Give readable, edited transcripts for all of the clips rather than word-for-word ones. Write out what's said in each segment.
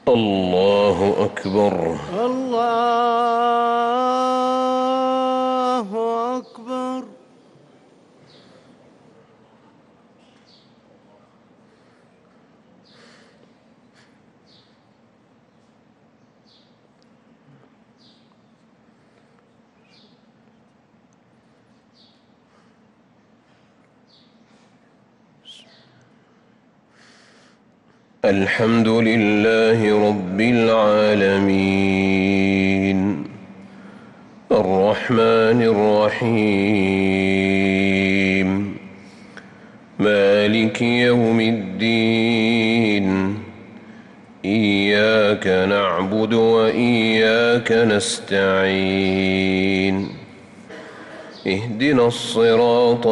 الله أكبر. الله أكبر. الحمد لله رب العالمين الرحمن الرحيم مالك يوم الدين إياك نعبد وإياك نستعين اهدنا الصراط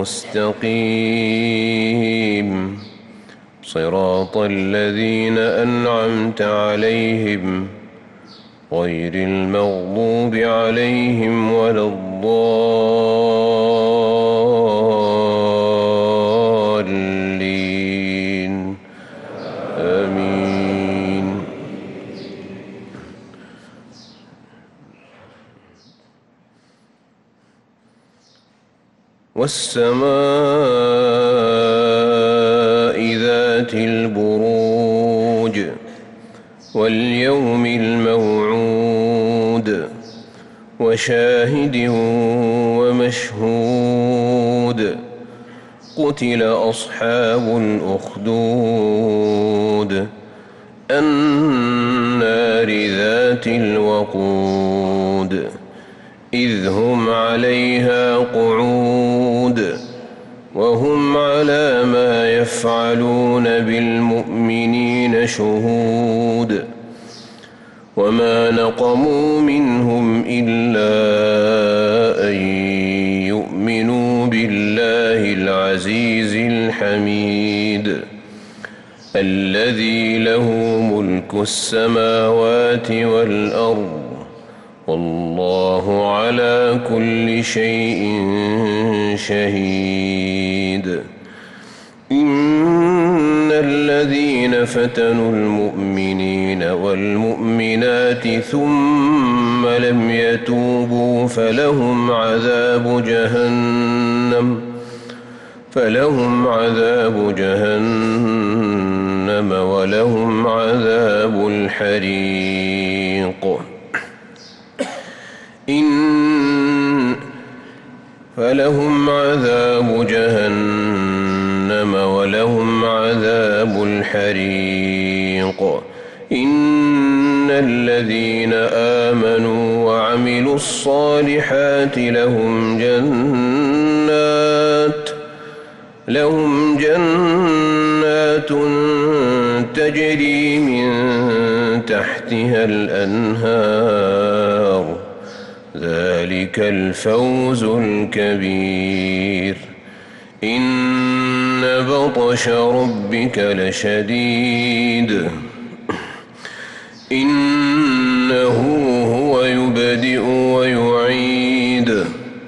المستقيم صراط الذين أنعمت عليهم غير المغضوب عليهم ولا الضالين آمين. والسماء ذات البروج واليوم الموعود وشاهد ومشهود قتل أصحاب الأخدود النار ذات الوقود إذ هم عليها قعود وهم على ما يفعلون بالمؤمنين شهود وما نقموا منهم إلا أن يؤمنوا بالله العزيز الحميد الذي له ملك السماوات والأرض والله على كل شيء شهيد. إن الذين فتنوا المؤمنين والمؤمنات ثم لم يتوبوا فلهم عذاب جهنم ولهم عذاب الحريق. فلهم عذاب جهنم ولهم عذاب الحريق. إن الذين آمنوا وعملوا الصالحات لهم جنات تجري من تحتها الأنهار ذلك الفوز الكبير. إن بطش ربك لشديد إنه هو يبدئ ويعيد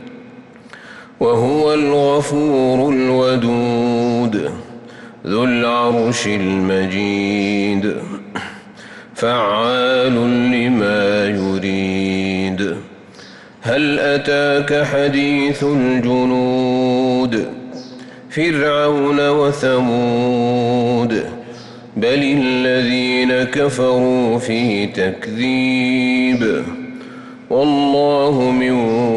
وهو الغفور الودود ذو العرش المجيد فعال لما يريد. هل أتاك حديث الجنود فرعون وثمود بل الذين كفروا في تكذيب والله من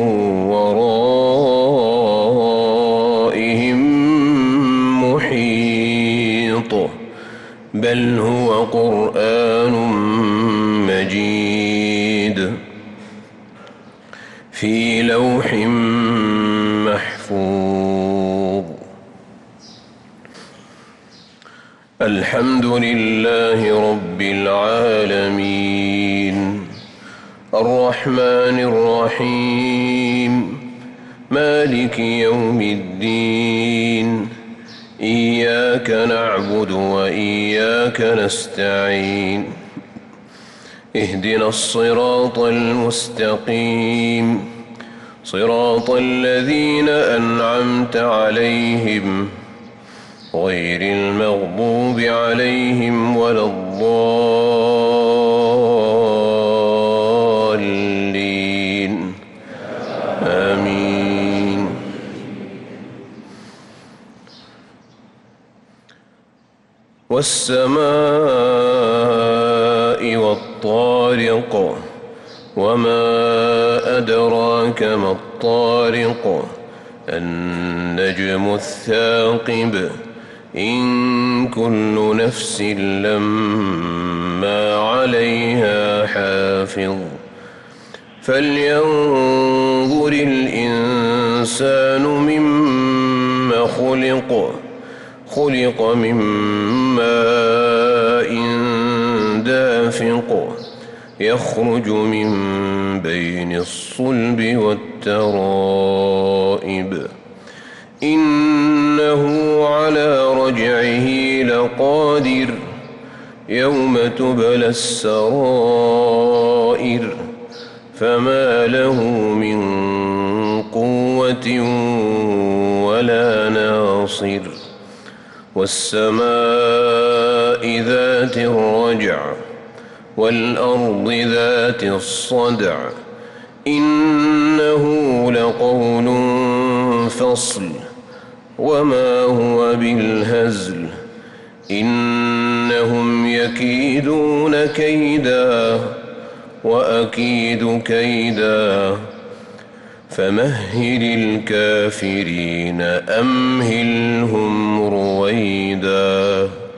ورائهم محيط بل هو قرآن مجيد في لوح محفوظ. الحمد لله رب العالمين الرحمن الرحيم مالك يوم الدين إياك نعبد وإياك نستعين اهدنا الصراط المستقيم صراط الذين أنعمت عليهم غير المغضوب عليهم ولا الضالين الضالين آمين. والسماء والطارق وما أدراك ما الطارق النجم الثاقب إن كل نفس لما عليها حافظ فلينظر الإنسان مما خلق من ماء دافق يخرج من بين الصلب والترائب إنه على رجعه لقادر يوم تبلى السرائر فما له من قوة ولا ناصر والسماء ذات الرجع والأرض ذات الصدع إنه لقول فصل وما هو بالهزل إنهم يكيدون كيدا وأكيد كيدا فمهل الكافرين أمهلهم رويدا.